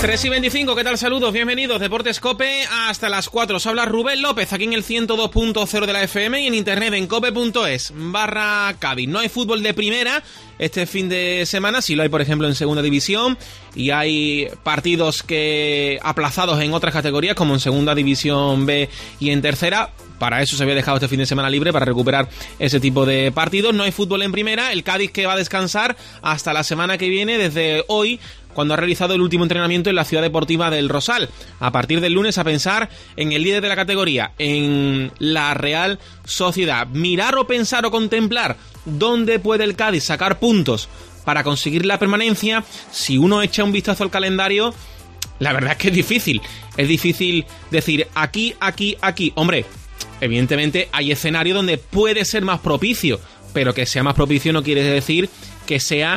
3:25, ¿qué tal? Saludos, bienvenidos. Deportes COPE hasta las 4. Os habla Rubén López, aquí en el 102.0 de la FM y en internet en cope.es/Cádiz. No hay fútbol de primera este fin de semana, sí lo hay, por ejemplo, en segunda división, y hay partidos que aplazados en otras categorías, como en segunda división B y en tercera. Para eso se había dejado este fin de semana libre, para recuperar ese tipo de partidos. No hay fútbol en primera, el Cádiz que va a descansar hasta la semana que viene, desde hoy, cuando ha realizado el último entrenamiento en la Ciudad Deportiva del Rosal. A partir del lunes a pensar en el líder de la categoría, en la Real Sociedad. Mirar o pensar o contemplar dónde puede el Cádiz sacar puntos para conseguir la permanencia. Si uno echa un vistazo al calendario, la verdad es que es difícil. Es difícil decir aquí. Hombre, evidentemente hay escenario donde puede ser más propicio, pero que sea más propicio no quiere decir que sea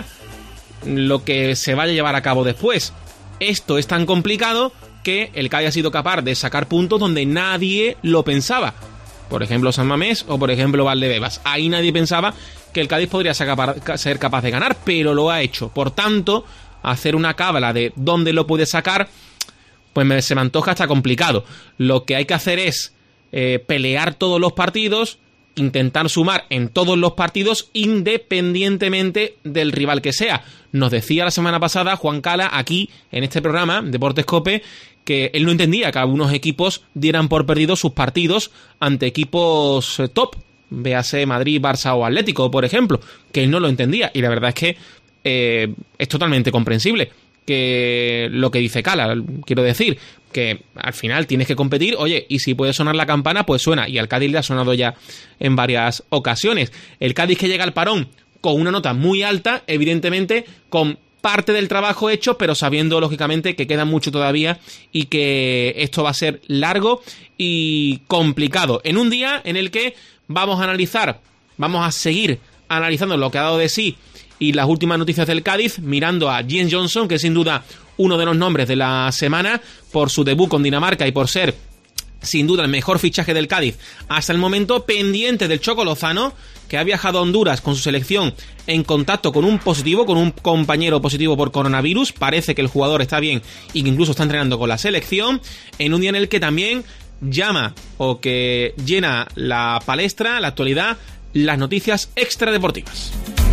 lo que se vaya a llevar a cabo después. Esto es tan complicado que el Cádiz ha sido capaz de sacar puntos donde nadie lo pensaba. Por ejemplo, San Mamés o por ejemplo Valdebebas. Ahí nadie pensaba que el Cádiz podría ser capaz de ganar, pero lo ha hecho. Por tanto, hacer una cábala de dónde lo puede sacar, pues se me antoja hasta complicado. Lo que hay que hacer es pelear todos los partidos, intentar sumar en todos los partidos independientemente del rival que sea. Nos decía la semana pasada Juan Cala aquí en este programa Deportes COPE que él no entendía que algunos equipos dieran por perdidos sus partidos ante equipos top, véase Madrid, Barça o Atlético, por ejemplo, que él no lo entendía, y la verdad es que es totalmente comprensible que lo que dice Cala, quiero decir, que al final tienes que competir, oye, y si puede sonar la campana, pues suena, y al Cádiz le ha sonado ya en varias ocasiones. El Cádiz que llega al parón con una nota muy alta, evidentemente con parte del trabajo hecho, pero sabiendo lógicamente que queda mucho todavía y que esto va a ser largo y complicado, en un día en el que vamos a seguir analizando lo que ha dado de sí y las últimas noticias del Cádiz, mirando a James Johnson, que es sin duda uno de los nombres de la semana por su debut con Dinamarca y por ser sin duda el mejor fichaje del Cádiz hasta el momento, pendiente del Choco Lozano, que ha viajado a Honduras con su selección en contacto con un compañero positivo por coronavirus. Parece que el jugador está bien y que incluso está entrenando con la selección, en un día en el que también llama o que llena la palestra, la actualidad, las noticias extradeportivas.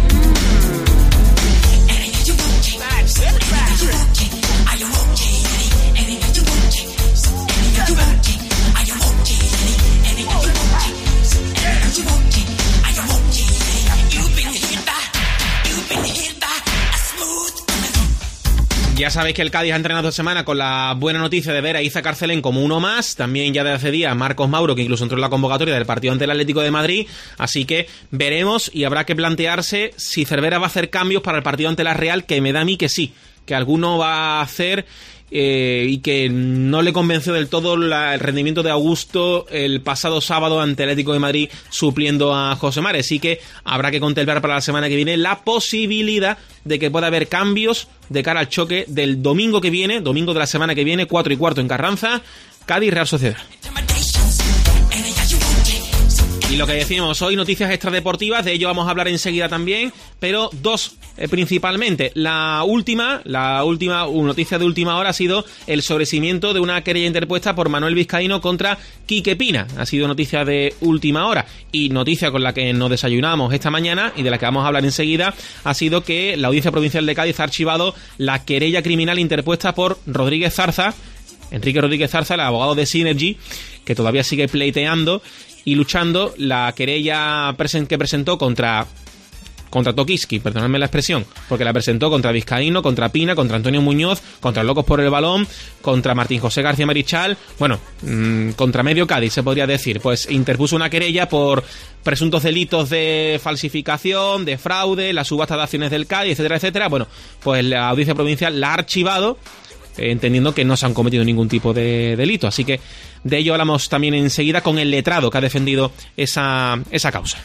Ya sabéis que el Cádiz ha entrenado esta semana con la buena noticia de ver a Iza Carcelén como uno más. También ya de hace días Marcos Mauro, que incluso entró en la convocatoria del partido ante el Atlético de Madrid. Así que veremos, y habrá que plantearse si Cervera va a hacer cambios para el partido ante la Real, que me da a mí que sí, que alguno va a hacer, y que no le convenció del todo el rendimiento de Augusto el pasado sábado ante el Atlético de Madrid supliendo a José Mari. Así que habrá que contemplar para la semana que viene la posibilidad de que pueda haber cambios de cara al choque del domingo que viene, domingo de la semana que viene, 4:15 en Carranza, Cádiz Real Sociedad. Y lo que decimos hoy, noticias extradeportivas, de ello vamos a hablar enseguida también, pero dos principalmente. La última noticia de última hora ha sido el sobreseimiento de una querella interpuesta por Manuel Vizcaíno contra Quique Pina. Ha sido noticia de última hora, y noticia con la que nos desayunamos esta mañana y de la que vamos a hablar enseguida, ha sido que la Audiencia Provincial de Cádiz ha archivado la querella criminal interpuesta por Enrique Rodríguez Zarza, el abogado de Synergy, que todavía sigue pleiteando y luchando la querella que presentó contra Tokiski, perdonadme la expresión, porque la presentó contra Vizcaíno, contra Pina, contra Antonio Muñoz, contra Locos por el Balón, contra Martín José García Marichal, bueno, contra medio Cádiz se podría decir. Pues interpuso una querella por presuntos delitos de falsificación, de fraude, la subasta de acciones del Cádiz, etcétera, etcétera. Bueno, pues la Audiencia Provincial la ha archivado, entendiendo que no se han cometido ningún tipo de delito. Así que de ello hablamos también enseguida con el letrado que ha defendido esa causa.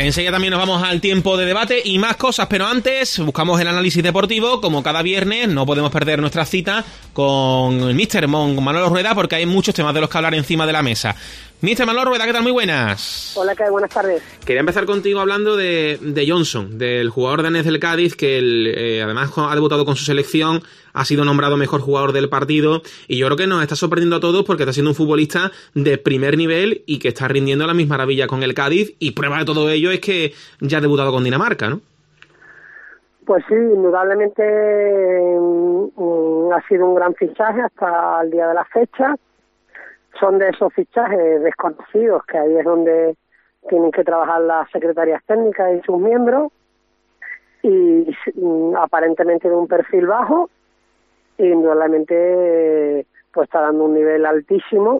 enseguida también nos vamos al tiempo de debate y más cosas, pero antes buscamos el análisis deportivo. Como cada viernes no podemos perder nuestra cita con el Míster Manolo Rueda, porque hay muchos temas de los que hablar encima de la mesa. Míster Manolo Rueda, ¿qué tal? Muy buenas. Hola, ¿qué? Buenas tardes. Quería empezar contigo hablando de Johnson, del jugador danés del Cádiz, que además ha debutado con su selección, ha sido nombrado mejor jugador del partido, y yo creo que nos está sorprendiendo a todos porque está siendo un futbolista de primer nivel y que está rindiendo a la misma maravilla con el Cádiz, y prueba de todo ello es que ya ha debutado con Dinamarca, ¿no? Pues sí, indudablemente ha sido un gran fichaje hasta el día de la fecha. Son de esos fichajes desconocidos, que ahí es donde tienen que trabajar las secretarías técnicas y sus miembros, y aparentemente de un perfil bajo, e indudablemente pues está dando un nivel altísimo.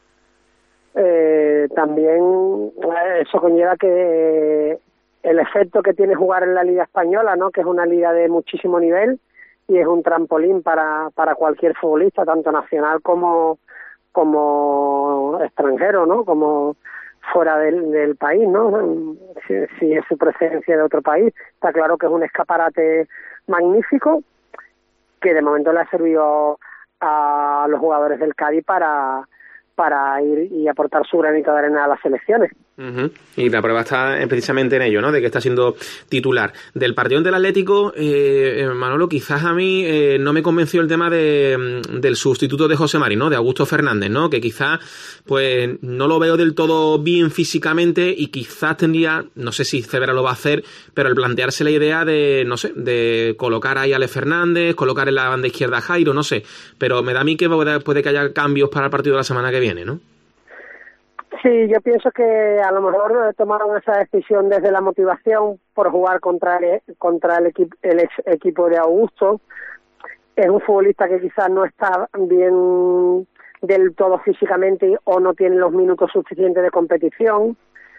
También eso conlleva que el efecto que tiene jugar en la Liga Española, ¿no?, que es una liga de muchísimo nivel y es un trampolín para cualquier futbolista, tanto nacional como extranjero, ¿no?, como fuera del país, ¿no? Si es su presencia de otro país, está claro que es un escaparate magnífico que de momento le ha servido a los jugadores del Cádiz para ir y aportar su granito de arena a las selecciones. Uh-huh. Y la prueba está precisamente en ello, ¿no?, de que está siendo titular. Del partido del Atlético, Manolo, quizás a mí no me convenció el tema del sustituto de José Mari, ¿no?, de Augusto Fernández, ¿no?, que quizás pues no lo veo del todo bien físicamente, y quizás tendría, no sé si Cervera lo va a hacer, pero el plantearse la idea de, no sé, de colocar ahí a Ale Fernández, colocar en la banda izquierda a Jairo, no sé, pero me da a mí que puede que haya cambios para el partido de la semana que viene, ¿no? Sí, yo pienso que a lo mejor tomaron esa decisión desde la motivación por jugar contra el ex equipo de Augusto. Es un futbolista que quizás no está bien del todo físicamente o no tiene los minutos suficientes de competición.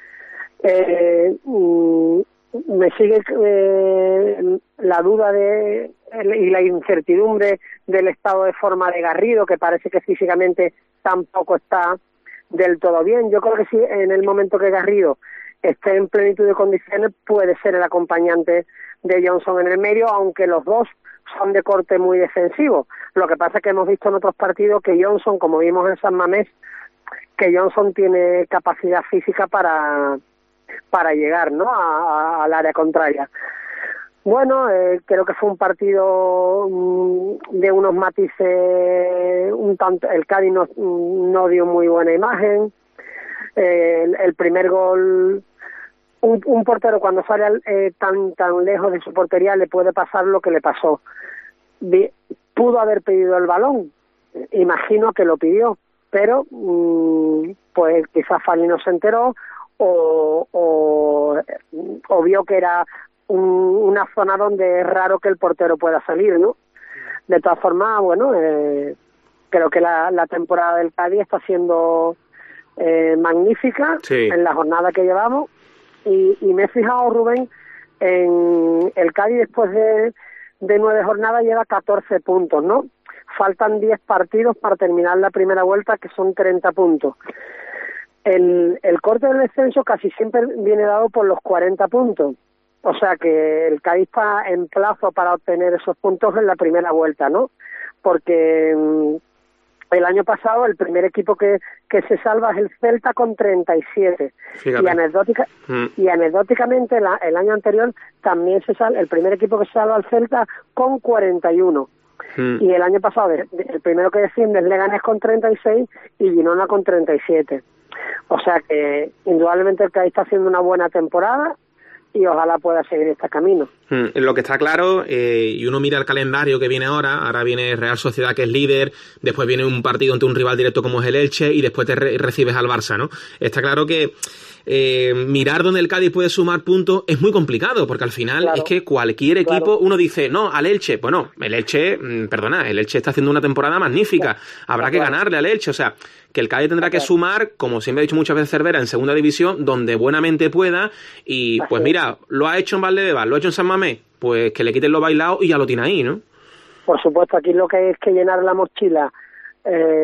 Me sigue la duda y la incertidumbre del estado de forma de Garrido, que parece que físicamente tampoco está del todo bien. Yo creo que sí, en el momento que Garrido esté en plenitud de condiciones, puede ser el acompañante de Johnson en el medio, aunque los dos son de corte muy defensivo. Lo que pasa es que hemos visto en otros partidos que Johnson, como vimos en San Mamés, que Johnson tiene capacidad física para llegar, ¿no?, al área contraria. Bueno, creo que fue un partido de unos matices un tanto. El Cádiz no dio muy buena imagen. El primer gol, un portero cuando sale tan lejos de su portería le puede pasar lo que le pasó. Pudo haber pedido el balón, imagino que lo pidió, pero pues quizás Fali no se enteró o vio que era una zona donde es raro que el portero pueda salir, ¿no? De todas formas, bueno, creo que la temporada del Cádiz está siendo magnífica, sí, en la jornada que llevamos, y me he fijado, Rubén, en el Cádiz después de 9 jornadas lleva 14 puntos, ¿no? Faltan 10 partidos para terminar la primera vuelta, que son 30 puntos. El corte del descenso casi siempre viene dado por los 40 puntos. O sea que el Cádiz está en plazo para obtener esos puntos en la primera vuelta, ¿no? Porque el año pasado el primer equipo que se salva es el Celta con 37. Y anecdóticamente el año anterior también el primer equipo que se salva al Celta con 41. Y el año pasado el primero que desciende es Leganés con 36 y Girona con 37. O sea que indudablemente el Cádiz está haciendo una buena temporada y ojalá pueda seguir este camino. Lo que está claro, y uno mira el calendario que viene ahora viene Real Sociedad, que es líder, después viene un partido ante un rival directo como es el Elche, y después te recibes al Barça, ¿no? Está claro que mirar dónde el Cádiz puede sumar puntos es muy complicado, porque al final, claro, es que cualquier equipo, uno dice, no, al Elche, bueno, el Elche, el Elche está haciendo una temporada magnífica, habrá que ganarle al Elche, o sea, que el Cádiz tendrá que sumar, como siempre ha dicho muchas veces Cervera, en segunda división, donde buenamente pueda, y pues mira, lo ha hecho en Valdebebas, lo ha hecho en San Mamés, pues que le quiten lo bailado y ya lo tiene ahí, ¿no? Por supuesto, aquí lo que hay es que llenar la mochila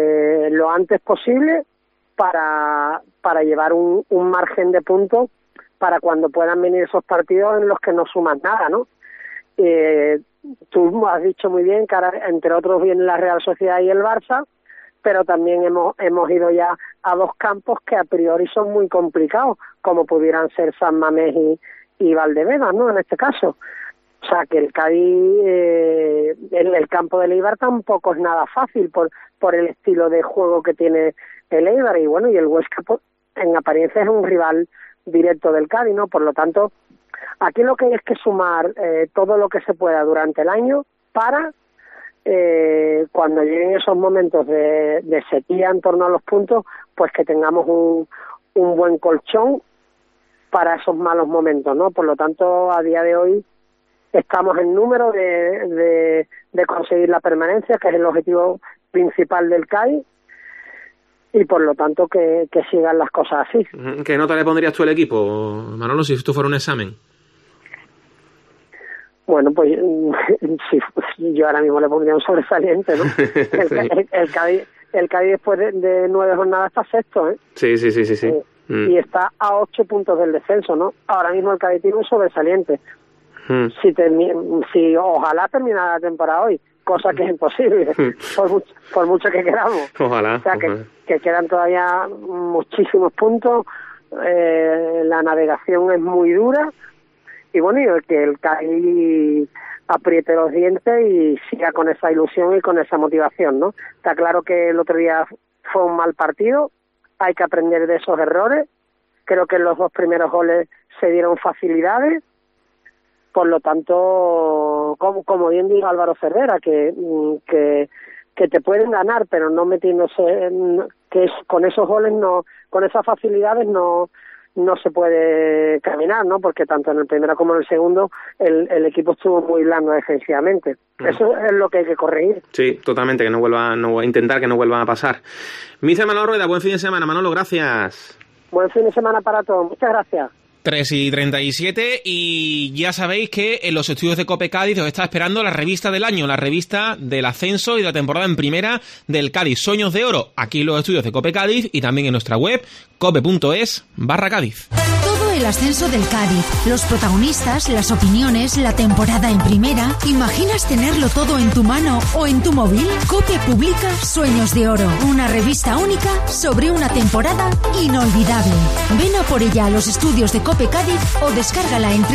lo antes posible para llevar un margen de puntos para cuando puedan venir esos partidos en los que no sumas nada, ¿no? Tú has dicho muy bien que ahora, entre otros, viene la Real Sociedad y el Barça, pero también hemos ido ya a dos campos que a priori son muy complicados, como pudieran ser San Mamés y Valdebebas, ¿no?, en este caso. O sea, que el Cádiz, el campo del Eibar tampoco es nada fácil por el estilo de juego que tiene el Eibar, y bueno, y el Huesca, pues, en apariencia es un rival directo del Cádiz, ¿no? Por lo tanto, aquí lo que hay es que sumar todo lo que se pueda durante el año para cuando lleguen esos momentos de sequía en torno a los puntos, pues que tengamos un buen colchón para esos malos momentos, ¿no? Por lo tanto, a día de hoy estamos en número de conseguir la permanencia, que es el objetivo principal del Cádiz, y por lo tanto que sigan las cosas así. ¿Qué nota le pondrías tú al equipo, Manolo, si esto fuera un examen? Bueno, pues sí, yo ahora mismo le pondría un sobresaliente, ¿no? El Cádiz después de 9 jornadas está sexto, ¿eh? Sí. Y está a 8 puntos del descenso, ¿no? Ahora mismo el Cádiz tiene un sobresaliente. Si ojalá terminara la temporada hoy, cosa que es imposible, por mucho que queramos. Ojalá. O sea, que quedan todavía muchísimos puntos, la navegación es muy dura, y bueno, y que el Cádiz apriete los dientes y siga con esa ilusión y con esa motivación, ¿no? Está claro que el otro día fue un mal partido, hay que aprender de esos errores. Creo que en los 2 primeros goles se dieron facilidades. Por lo tanto, como bien dijo Álvaro Cervera, que te pueden ganar, pero no metiéndose con esos goles, no, con esas facilidades no se puede caminar, ¿no? Porque tanto en el primero como en el segundo el equipo estuvo muy blando defensivamente. Eso es lo que hay que corregir. Sí, totalmente, que no vuelva a intentar que no vuelva a pasar. Mister Manolo Rueda, buen fin de semana. Manolo, gracias. Buen fin de semana para todos. Muchas gracias. 3:37, y ya sabéis que en los estudios de COPE Cádiz os está esperando la revista del año, la revista del ascenso y de la temporada en primera del Cádiz, Sueños de Oro, aquí en los estudios de COPE Cádiz y también en nuestra web cope.es/Cádiz. Todo el ascenso del Cádiz, los protagonistas, las opiniones, la temporada en primera. ¿Imaginas tenerlo todo en tu mano o en tu móvil? COPE publica Sueños de Oro, una revista única sobre una temporada inolvidable. Ven a por ella a los estudios de COPE Cádiz o descárgala en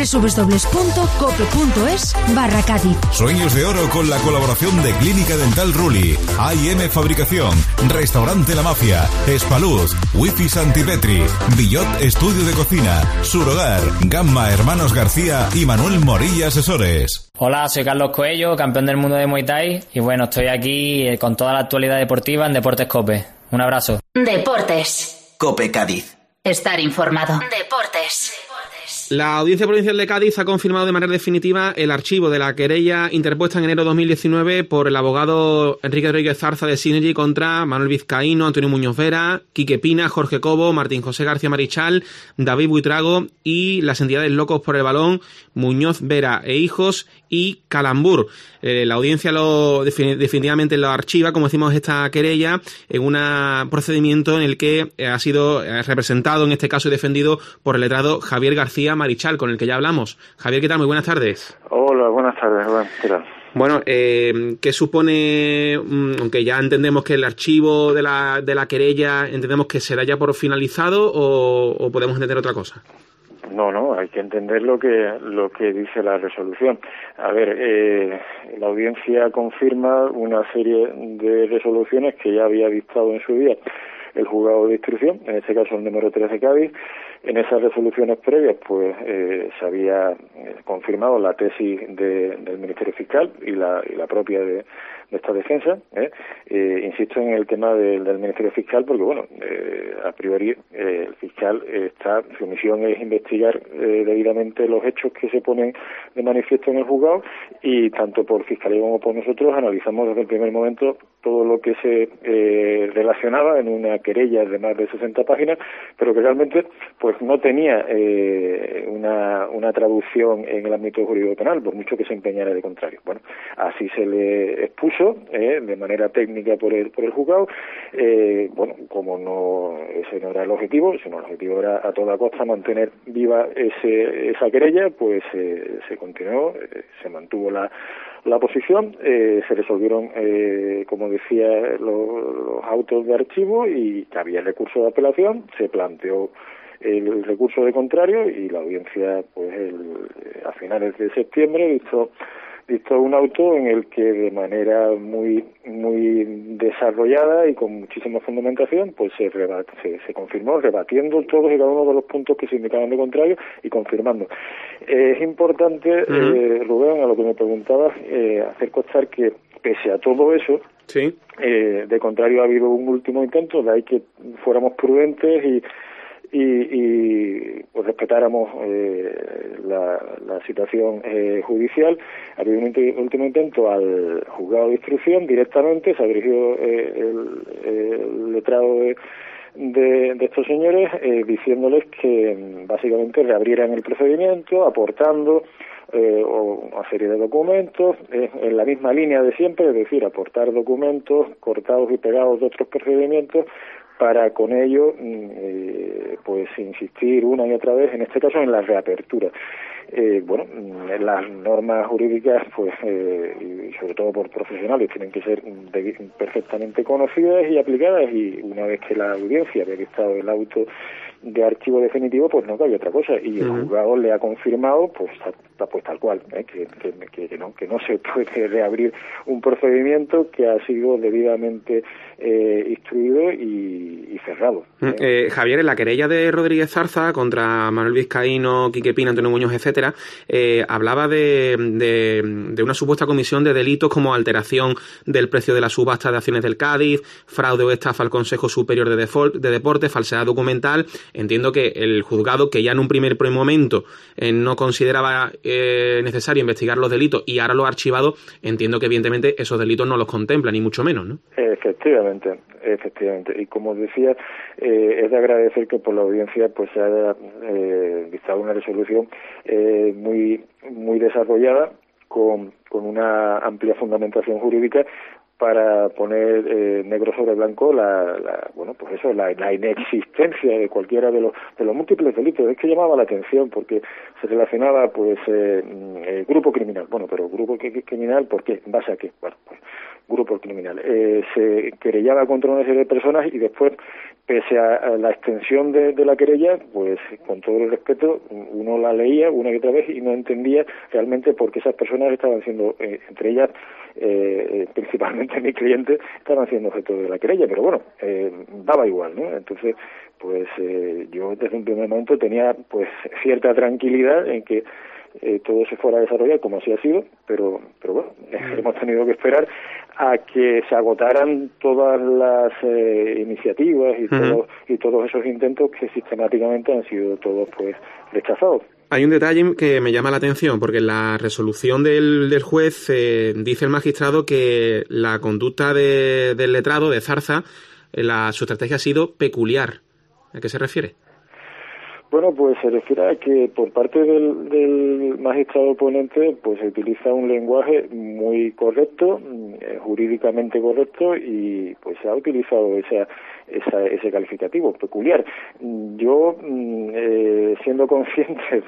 www.cope.es/Cádiz. Sueños de Oro con la colaboración de Clínica Dental Ruli, A&M Fabricación, Restaurante La Mafia, Espaluz, Wifi Santipetri, Billot Estudio de Cocina, Surhogar, Gamma Hermanos García y Manuel Morilla Asesores. Hola, soy Carlos Coello, campeón del mundo de Muay Thai, y bueno, estoy aquí con toda la actualidad deportiva en Deportes COPE. Un abrazo. Deportes. COPE Cádiz. Estar informado. Deportes. La Audiencia Provincial de Cádiz ha confirmado de manera definitiva el archivo de la querella interpuesta en enero de 2019 por el abogado Enrique Rodríguez Zarza de Synergy contra Manuel Vizcaíno, Antonio Muñoz Vera, Quique Pina, Jorge Cobo, Martín José García Marichal, David Buitrago y las entidades Locos por el Balón, Muñoz Vera e Hijos y Calambur. La audiencia definitivamente lo archiva, como decimos, esta querella en un procedimiento en el que ha sido representado, en este caso, y defendido por el letrado Javier García Marichal, con el que ya hablamos. Javier, ¿qué tal? Muy buenas tardes. Hola, buenas tardes. Bueno, ¿qué tal? Bueno, ¿qué supone, aunque ya entendemos que el archivo de la querella, entendemos que se da ya por finalizado, o podemos entender otra cosa? No, hay que entender lo que dice la resolución. A ver, la audiencia confirma una serie de resoluciones que ya había dictado en su día el juzgado de instrucción, en este caso el número 3 de Cádiz. En esas resoluciones previas, pues se había confirmado la tesis del Ministerio Fiscal y la propia de esta defensa. Insisto en el tema del Ministerio Fiscal porque, bueno, a priori el fiscal su misión es investigar debidamente los hechos que se ponen de manifiesto en el juzgado, y tanto por Fiscalía como por nosotros analizamos desde el primer momento todo lo que se relacionaba en una querella de más de 60 páginas, pero que realmente pues pues no tenía una traducción en el ámbito jurídico penal, por mucho que se empeñara de contrario. Bueno, así se le expuso de manera técnica por el juzgado. Bueno, como ese no era el objetivo, sino el objetivo era a toda costa mantener viva esa querella, pues se continuó, se mantuvo la posición, se resolvieron, como decía, los autos de archivo y había recurso de apelación, se planteó el recurso de contrario y la audiencia, pues a finales de septiembre dictó un auto en el que de manera muy desarrollada y con muchísima fundamentación, pues se confirmó, rebatiendo todos y cada uno de los puntos que se indicaban de contrario y confirmando. Es importante, Rubén, a lo que me preguntabas, hacer constar que pese a todo eso, sí, de contrario ha habido un último intento, de ahí que fuéramos prudentes y pues respetáramos la situación judicial. Ha habido un último intento al juzgado de instrucción directamente, se ha dirigido el letrado de estos señores diciéndoles que básicamente reabrieran el procedimiento, aportando una serie de documentos en la misma línea de siempre, es decir, aportar documentos cortados y pegados de otros procedimientos para con ello pues insistir una y otra vez, en este caso en la reapertura. Bueno, las normas jurídicas, pues y sobre todo por profesionales, tienen que ser perfectamente conocidas y aplicadas, y una vez que la audiencia había dictado el auto de archivo definitivo, pues no cabe otra cosa, y el juzgado le ha confirmado pues tal cual, que no se puede reabrir un procedimiento que ha sido debidamente instruido y cerrado. Javier, en la querella de Rodríguez Zarza contra Manuel Vizcaíno, Quique Pina, Antonio Muñoz, etcétera, hablaba de una supuesta comisión de delitos como alteración del precio de la subasta de acciones del Cádiz, fraude o estafa al Consejo Superior de Deportes, falsedad documental. Entiendo que el juzgado, que ya en un primer momento no consideraba necesario investigar los delitos y ahora lo ha archivado, entiendo que evidentemente esos delitos no los contempla, ni mucho menos, ¿no? Efectivamente. Y como decía, es de agradecer que por la audiencia pues se haya dictado una resolución muy desarrollada, con una amplia fundamentación jurídica, para poner negro sobre blanco la inexistencia de cualquiera de los múltiples delitos. Es que llamaba la atención porque se relacionaba pues grupo criminal. Bueno, pero grupo criminal, ¿por qué? ¿En base a qué? Bueno, pues grupo criminal. Se querellaba contra una serie de personas y después, pese a la extensión de la querella, pues con todo el respeto, uno la leía una y otra vez y no entendía realmente por qué esas personas estaban siendo, entre ellas principalmente mi cliente, estaban siendo objeto de la querella, pero bueno, daba igual, ¿no? Entonces, pues yo desde un primer momento tenía pues cierta tranquilidad en que todo se fuera a desarrollar como así ha sido, pero bueno, hemos tenido que esperar a que se agotaran todas las iniciativas y todos esos intentos que sistemáticamente han sido todos pues rechazados. Hay un detalle que me llama la atención, porque en la resolución del juez dice el magistrado que la conducta del letrado, de Zarza, su estrategia ha sido peculiar. ¿A qué se refiere? Bueno, pues se refiere a que por parte del magistrado ponente pues se utiliza un lenguaje muy correcto, jurídicamente correcto, y pues se ha utilizado ese calificativo, peculiar. Yo, siendo consciente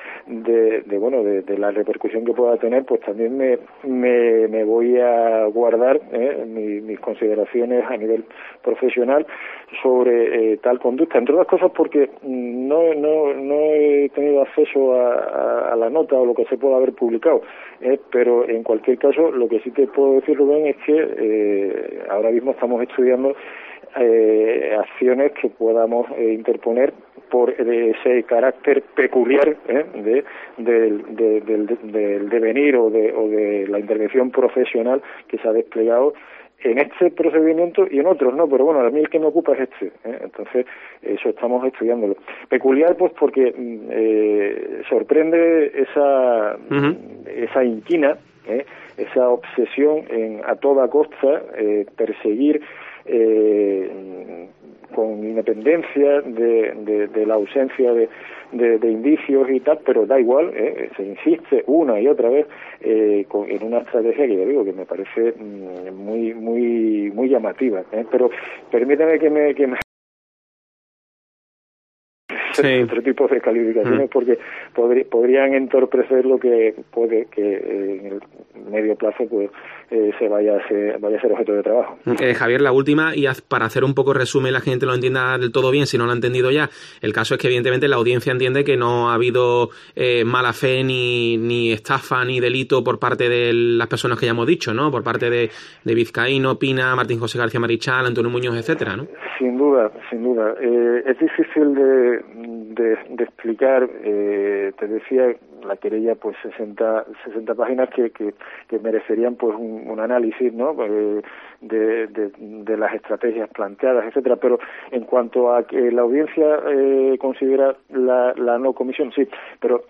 de la repercusión que pueda tener, pues también me voy a guardar mis consideraciones a nivel profesional sobre tal conducta, entre otras cosas porque no he tenido acceso a la nota o lo que se pueda haber publicado, pero en cualquier caso lo que sí te puedo decir, Rubén, es que ahora mismo estamos estudiando acciones que podamos interponer por ese carácter peculiar del devenir o de la intervención profesional que se ha desplegado en este procedimiento y en otros, ¿no? Pero bueno, a mí el que me ocupa es este, entonces eso estamos estudiándolo. Peculiar, pues porque sorprende esa inquina, esa obsesión en a toda costa perseguir con independencia de la ausencia de indicios y tal, pero da igual, se insiste una y otra vez en una estrategia que yo digo que me parece muy muy muy llamativa, pero permítame que me sí. Otro tipo de calificaciones porque podrían entorpecer lo que puede que en el medio plazo pues se vaya a ser objeto de trabajo. Javier, la última, y para hacer un poco resumen, la gente lo entienda del todo bien, si no lo ha entendido ya. El caso es que evidentemente la audiencia entiende que no ha habido mala fe ni estafa ni delito por parte de las personas que ya hemos dicho, ¿no? Por parte de Vizcaíno, Pina, Martín José García Marichal, Antonio Muñoz, etcétera, ¿no? Sin duda. Es difícil de explicar. Te decía, la querella pues 60 páginas que merecerían pues un análisis, ¿no? De las estrategias planteadas, etcétera. Pero en cuanto a que la audiencia considera la no comisión, sí, pero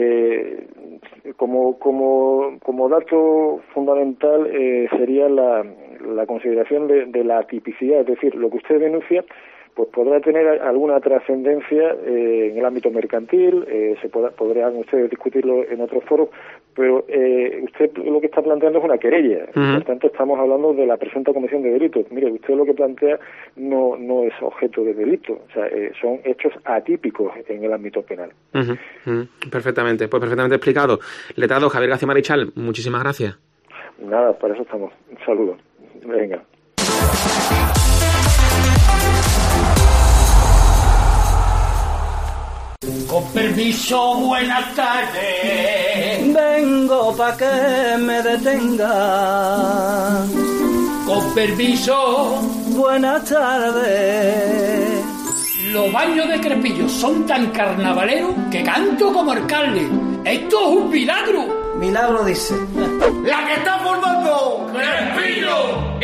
como dato fundamental sería la consideración de la atipicidad, es decir, lo que usted denuncia pues podrá tener alguna trascendencia en el ámbito mercantil, podrán ustedes discutirlo en otros foros, pero usted lo que está planteando es una querella. Por tanto, estamos hablando de la presunta comisión de delitos. Mire, usted lo que plantea no es objeto de delito, o sea, son hechos atípicos en el ámbito penal. Perfectamente, pues perfectamente explicado. Letrado Javier García Marichal, muchísimas gracias. Nada, para eso estamos. Un saludo. Venga. Con permiso, buenas tardes. Vengo pa' que me detenga. Con permiso, buenas tardes. Los baños de Crespillo son tan carnavaleros que canto como alcalde. ¡Esto es un milagro! Milagro dice. ¡La que está formando! ¡Crespillo!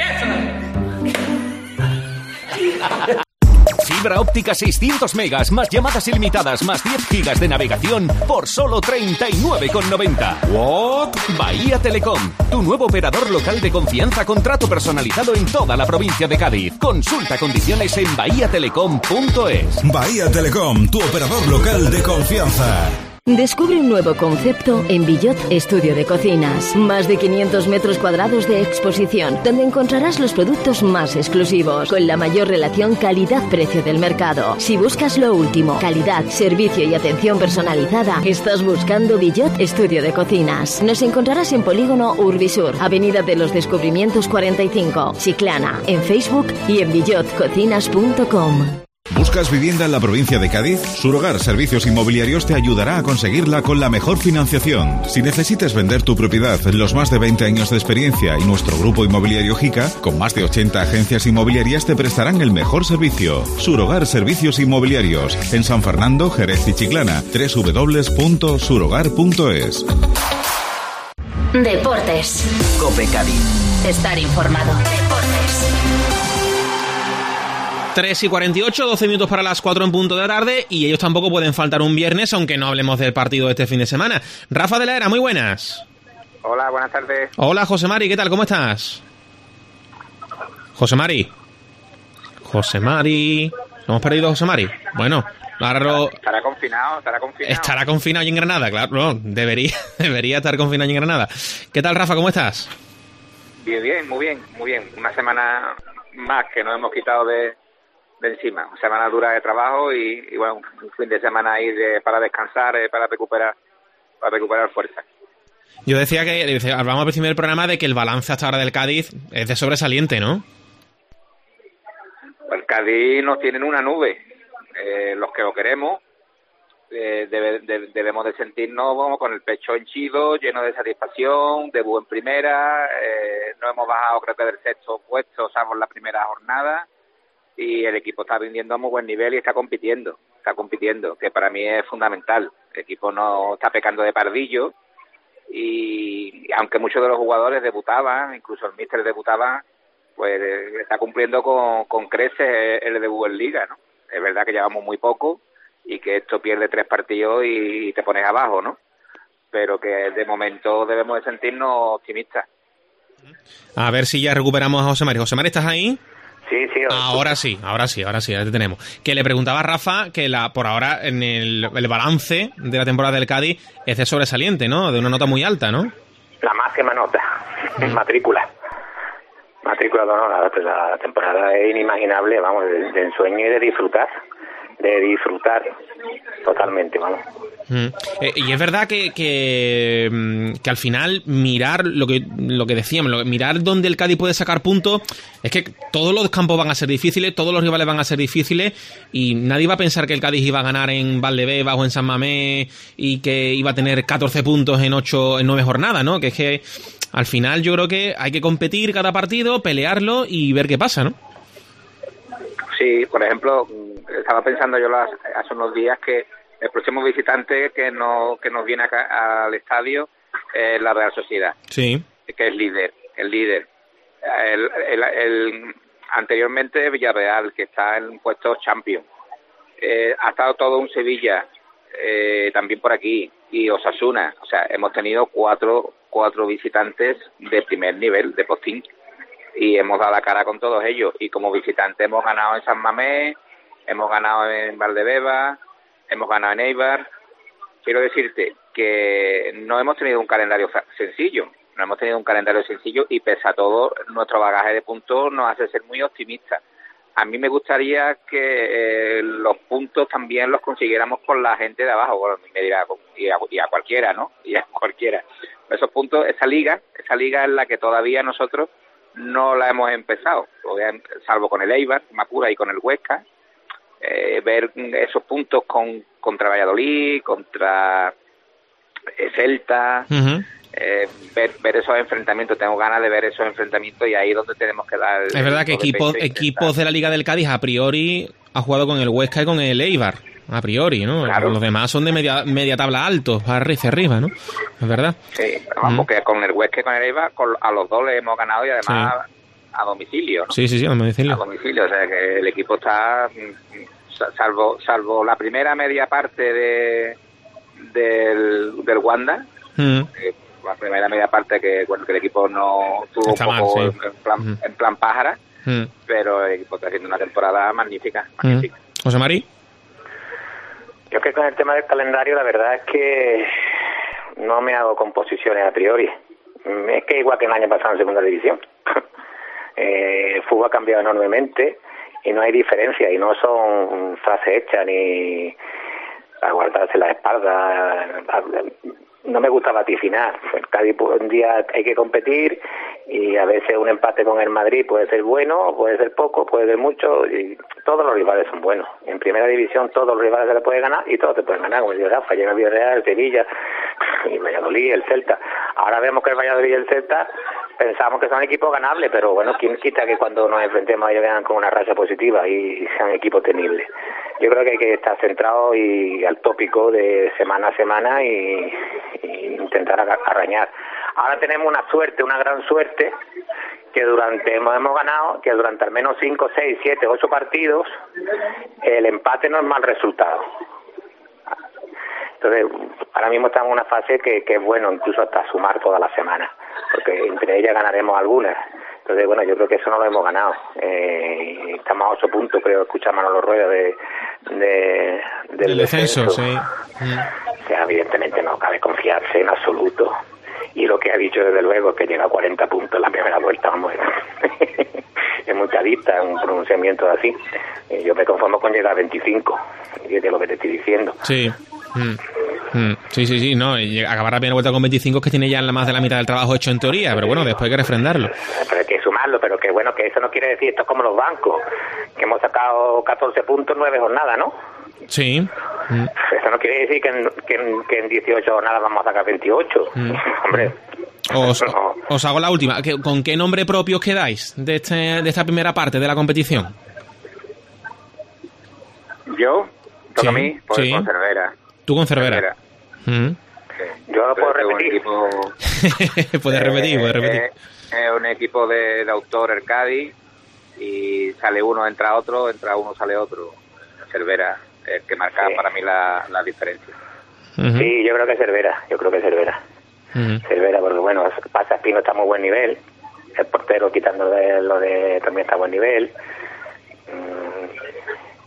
Fibra óptica 600 megas, más llamadas ilimitadas, más 10 gigas de navegación por solo 39,90. ¿What? Bahía Telecom, tu nuevo operador local de confianza con trato personalizado en toda la provincia de Cádiz. Consulta condiciones en bahiatelecom.es. Bahía Telecom, tu operador local de confianza. Descubre un nuevo concepto en Villot Estudio de Cocinas. Más de 500 metros cuadrados de exposición, donde encontrarás los productos más exclusivos, con la mayor relación calidad-precio del mercado. Si buscas lo último, calidad, servicio y atención personalizada, estás buscando Villot Estudio de Cocinas. Nos encontrarás en Polígono Urbisur, Avenida de los Descubrimientos 45, Chiclana, en Facebook y en villotcocinas.com. ¿Buscas vivienda en la provincia de Cádiz? Surogar Servicios Inmobiliarios te ayudará a conseguirla con la mejor financiación. Si necesitas vender tu propiedad, los más de 20 años de experiencia y nuestro grupo inmobiliario JICA, con más de 80 agencias inmobiliarias, te prestarán el mejor servicio. Surogar Servicios Inmobiliarios, en San Fernando, Jerez y Chiclana. www.surogar.es. Deportes. COPE Cádiz. Estar informado. Deportes. 3:48, 12 minutos para las 4 en punto de la tarde, y ellos tampoco pueden faltar un viernes, aunque no hablemos del partido de este fin de semana. Rafa de la Era, muy buenas. Hola, buenas tardes. Hola, José Mari, ¿qué tal? ¿Cómo estás? José Mari. ¿Lo hemos perdido, José Mari? Bueno, ahora Estará confinado. Estará confinado allí en Granada, claro. No, debería estar confinado allí en Granada. ¿Qué tal, Rafa? ¿Cómo estás? Bien, muy bien. Una semana más que nos hemos quitado de encima, una semana dura de trabajo y bueno, un fin de semana ahí para descansar, para recuperar fuerza. Yo decía que hablamos al principio del programa de que el balance hasta ahora del Cádiz es de sobresaliente, ¿no? El Cádiz nos tiene en una nube, los que lo queremos debemos de sentirnos como con el pecho henchido, lleno de satisfacción, debut en primera, no hemos bajado creo que del sexto puesto, salvo en la primera jornada. Y el equipo está rindiendo a muy buen nivel y está compitiendo, que para mí es fundamental. El equipo no está pecando de pardillo y aunque muchos de los jugadores debutaban, incluso el míster debutaba, pues está cumpliendo con creces el debut en Liga, ¿no? Es verdad que llevamos muy poco y que esto pierde 3 partidos y te pones abajo, ¿no? Pero que de momento debemos de sentirnos optimistas. A ver si ya recuperamos a José Mari. José Mari, ¿estás ahí? Sí. Ahora sí, ya te tenemos. Que le preguntaba a Rafa que por ahora en el balance de la temporada del Cádiz es de sobresaliente, ¿no? De una nota muy alta, ¿no? La máxima nota, matrícula de honor. La temporada es inimaginable, vamos, de ensueño y de disfrutar totalmente, vamos. Y es verdad que al final mirar lo que decíamos, mirar dónde el Cádiz puede sacar puntos, es que todos los campos van a ser difíciles, todos los rivales van a ser difíciles y nadie va a pensar que el Cádiz iba a ganar en Valdebebas o en San Mamés y que iba a tener 14 puntos en 9 jornadas, ¿no? Que es que al final yo creo que hay que competir cada partido, pelearlo y ver qué pasa, ¿no? Sí, por ejemplo, estaba pensando yo hace unos días que el próximo visitante que nos viene acá al estadio es la Real Sociedad. Sí. Que es el líder. Anteriormente Villarreal, que está en puestos Champions. Ha estado todo un Sevilla, también por aquí, y Osasuna. O sea, hemos tenido cuatro visitantes de primer nivel, de postín, y hemos dado la cara con todos ellos. Y como visitante hemos ganado en San Mamés, hemos ganado en Valdebebas, hemos ganado en Eibar. Quiero decirte que no hemos tenido un calendario sencillo, y pese a todo, nuestro bagaje de puntos nos hace ser muy optimistas. A mí me gustaría que los puntos también los consiguiéramos con la gente de abajo, bueno, me dirá, y a cualquiera, ¿no? Y a cualquiera. Esos puntos, esa liga es la que todavía nosotros no la hemos empezado, salvo con el Eibar, Macura y con el Huesca. Ver esos puntos contra Valladolid, contra Celta, ver esos enfrentamientos. Tengo ganas de ver esos enfrentamientos y ahí es donde tenemos que dar. Es verdad que equipos de la Liga del Cádiz a priori ha jugado con el Huesca y con el Eibar, a priori, ¿no? Claro. Los demás son de media tabla altos, hacia arriba, ¿no? Es verdad. Sí, vamos, porque con el Huesca y con el Eibar, a los dos le hemos ganado y además a domicilio, ¿no? Sí, a domicilio. A domicilio, o sea que el equipo está, salvo la primera media parte del Wanda, la primera media parte que el equipo no tuvo está un poco mal, en plan pájara, pero el equipo está haciendo una temporada magnífica. José Mari. Yo es que con el tema del calendario la verdad es que no me hago composiciones a priori. Es que igual que el año pasado en segunda división. El fútbol ha cambiado enormemente y no hay diferencia, y no son frases hechas ni para guardarse la espalda. No me gusta vaticinar. El Cádiz un día hay que competir y a veces un empate con el Madrid puede ser bueno, puede ser poco, puede ser mucho, y todos los rivales son buenos. En primera división todos los rivales se le pueden ganar y todos te pueden ganar, como dice Rafa, llega el Villarreal, el Sevilla, y Valladolid, el Celta. Ahora vemos que el Valladolid y el Celta pensamos que son equipos ganables, pero bueno, quién quita que cuando nos enfrentemos a ellos vengan con una racha positiva y sean equipos temibles. Yo creo que hay que estar centrado y al tópico de semana a semana y intentar arañar. Ahora tenemos una gran suerte, que hemos ganado, que durante al menos 5, 6, 7, 8 partidos el empate no es mal resultado. Entonces, ahora mismo estamos en una fase que es bueno incluso hasta sumar toda la semana, porque entre ellas ganaremos algunas. Entonces, bueno, yo creo que eso no lo hemos ganado. Estamos a 8 puntos, creo, escuchar Manolo Rueda del descenso. Sí. O sea, evidentemente no cabe confiarse en absoluto. Y lo que ha dicho desde luego es que llega a 40 puntos en la primera vuelta, vamos. Es mucha vista, un pronunciamiento así. Yo me conformo con llegar a 25, y es de lo que te estoy diciendo. Sí. Sí, no, y acabar la primera vuelta con 25 es que tiene ya más de la mitad del trabajo hecho en teoría, pero bueno, después hay que refrendarlo. Pero hay que sumarlo, pero que bueno, que eso no quiere decir, esto es como los bancos, que hemos sacado 14 puntos, 9 jornadas, ¿no? Sí. Eso no quiere decir que en 18 jornadas vamos a sacar 28. Hombre. Os hago la última. ¿Con qué nombre propio os quedáis de esta primera parte de la competición? ¿Yo? ¿Toca a mí? Pues con Cervera. ¿Tú con Cervera? Yo lo puedo repetir. Puedes repetir. Es un equipo de autor, el Cádiz, y sale uno, entra otro, entra uno, sale otro. Cervera, el que marca para mí la diferencia. Sí, yo creo que Cervera. Cervera, porque bueno, Pasa Espino está a muy buen nivel, el portero quitándole lo de también está a buen nivel,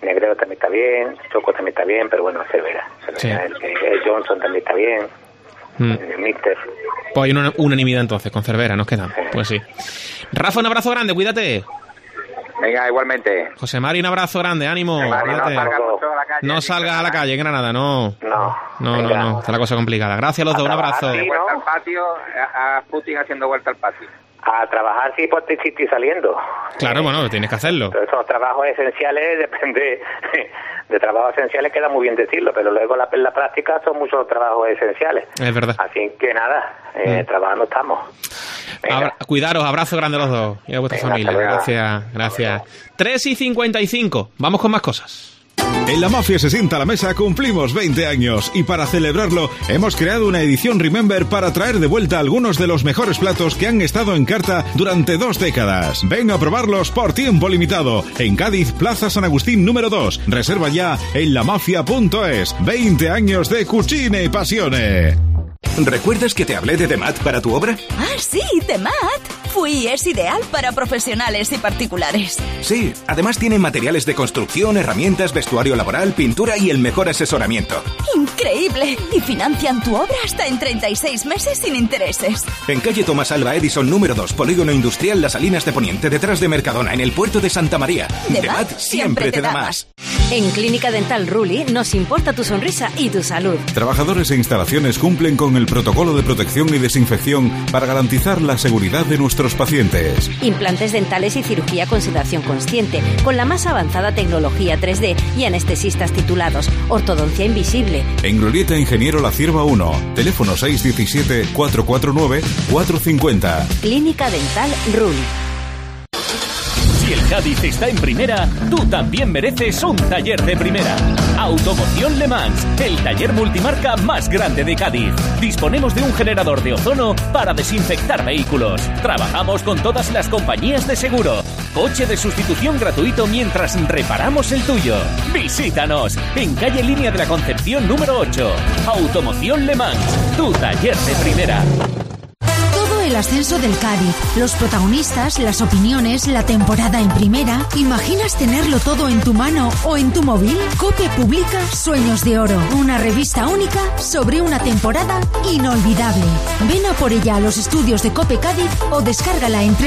Negredo también está bien, Choco también está bien, pero bueno, Cervera. Sí. El Johnson también está bien, el Mister. Pues hay una unanimidad entonces con Cervera, nos quedamos. Sí. Pues sí. Rafa, un abrazo grande, cuídate. Venga, igualmente. José Mari, un abrazo grande, ánimo. No salgas a la calle en Granada, no. Está la cosa complicada. Gracias a los dos, un abrazo. Vuelta al patio, a Putin haciendo vuelta al patio. A trabajar sí, pues estoy saliendo. Claro, bueno, tienes que hacerlo. Todos esos trabajos esenciales, depende de trabajos esenciales, queda muy bien decirlo, pero luego la práctica son muchos trabajos esenciales. Es verdad. Así que nada, trabajando estamos. Cuidaros, abrazo grande a los dos y a vuestra familia. Gracias. 3:55, vamos con más cosas. En La Mafia se sienta a la mesa cumplimos 20 años y para celebrarlo hemos creado una edición Remember para traer de vuelta algunos de los mejores platos que han estado en carta durante 2 décadas. Ven a probarlos por tiempo limitado en Cádiz, Plaza San Agustín número 2. Reserva ya en lamafia.es. 20 años de cucine y pasiones. ¿Recuerdas que te hablé de Demat para tu obra? Ah, sí, Demat. Es ideal para profesionales y particulares. Sí, además tiene materiales de construcción, herramientas, vestuario laboral, pintura y el mejor asesoramiento. ¡Increíble! Y financian tu obra hasta en 36 meses sin intereses. En calle Tomás Alba Edison número 2, Polígono Industrial Las Salinas de Poniente, detrás de Mercadona, en el puerto de Santa María. Demat siempre te da más. En Clínica Dental Ruli nos importa tu sonrisa y tu salud. Trabajadores e instalaciones cumplen con el protocolo de protección y desinfección para garantizar la seguridad de nuestros pacientes. Implantes dentales y cirugía con sedación consciente, con la más avanzada tecnología 3D y anestesistas titulados. Ortodoncia invisible. En Glorieta Ingeniero La Cierva 1, teléfono 617-449-450. Clínica Dental Ruli. Si el Cádiz está en primera, tú también mereces un taller de primera. Automoción Le Mans, el taller multimarca más grande de Cádiz. Disponemos de un generador de ozono para desinfectar vehículos. Trabajamos con todas las compañías de seguro. Coche de sustitución gratuito mientras reparamos el tuyo. Visítanos en calle Línea de la Concepción número 8. Automoción Le Mans, tu taller de primera. El ascenso del Cádiz, los protagonistas, las opiniones, la temporada en primera. ¿Imaginas tenerlo todo en tu mano o en tu móvil? COPE publica Sueños de Oro, una revista única sobre una temporada inolvidable. Ven a por ella a los estudios de COPE Cádiz o descárgala en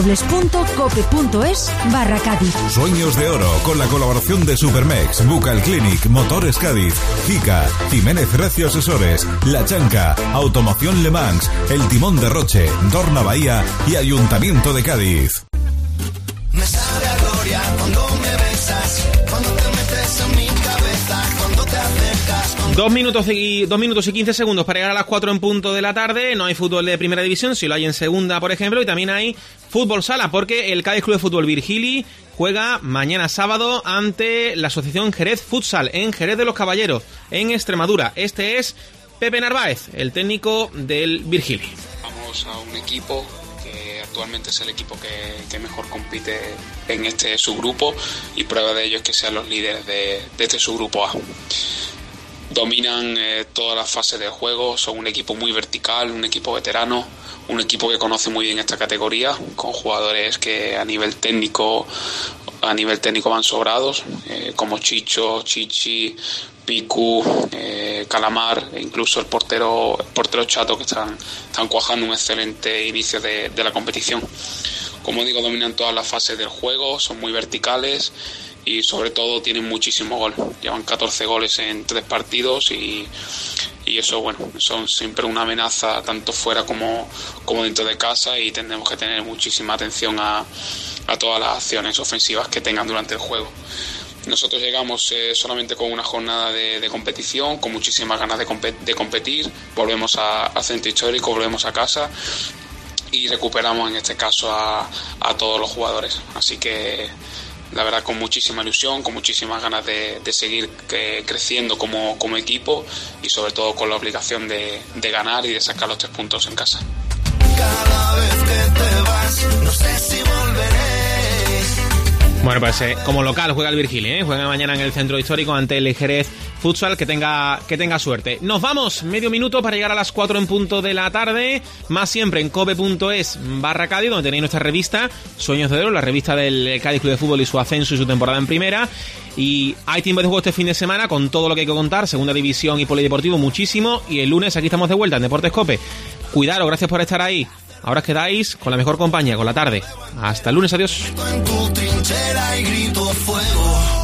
www.cope.es/Cádiz. Sueños de Oro, con la colaboración de Supermex, Bucal Clinic, Motores Cádiz, Jica, Jiménez Recio Asesores, La Chanca, Automoción Le Mans, El Timón de Roche, Dorna Bahía y Ayuntamiento de Cádiz. Me sabe a gloria cuando me besas, cuando te metes en mi cabeza, cuando te acercas. 2 minutos y 15 segundos para llegar a las 4 en punto de la tarde. No hay fútbol de primera división, si lo hay en segunda, por ejemplo, y también hay fútbol sala, porque el Cádiz Club de Fútbol Virgili juega mañana sábado ante la Asociación Jerez Futsal en Jerez de los Caballeros, en Extremadura. Este es Pepe Narváez, el técnico del Virgili. Vamos a un equipo que actualmente es el equipo que mejor compite en este subgrupo, y prueba de ello es que sean los líderes de este subgrupo A. Dominan todas las fases del juego, son un equipo muy vertical, un equipo veterano, un equipo que conoce muy bien esta categoría, con jugadores que a nivel técnico van sobrados, como Chicho, Chichi, Piku, Calamar e incluso el portero Chato, que están cuajando un excelente inicio de la competición. Como digo, dominan todas las fases del juego, son muy verticales y sobre todo tienen muchísimo gol. Llevan 14 goles en 3 partidos y eso, bueno, son siempre una amenaza tanto fuera como dentro de casa, y tendremos que tener muchísima atención a todas las acciones ofensivas que tengan durante el juego. Nosotros llegamos solamente con una jornada de competición, con muchísimas ganas de competir. Volvemos a Centro Histórico, volvemos a casa y recuperamos en este caso a todos los jugadores. Así que la verdad, con muchísima ilusión, con muchísimas ganas de seguir creciendo como equipo, y sobre todo con la obligación de ganar y de sacar los 3 puntos en casa. Cada vez que te vas, no sé si volveré. Bueno, pues como local juega el Virgili, juega mañana en el Centro Histórico ante el Jerez futsal, que tenga suerte. Nos vamos, medio minuto para llegar a las 4 en punto de la tarde, más siempre en cope.es/Cádiz, donde tenéis nuestra revista Sueños de Oro, la revista del Cádiz Club de Fútbol y su ascenso y su temporada en primera. Y hay tiempo de juego este fin de semana con todo lo que hay que contar, segunda división y polideportivo, muchísimo. Y el lunes aquí estamos de vuelta en Deportes Cope. Cuidaros, gracias por estar ahí. Ahora os quedáis con la mejor compañía, con la tarde. Hasta el lunes, adiós. En tu trinchera y grito fuego.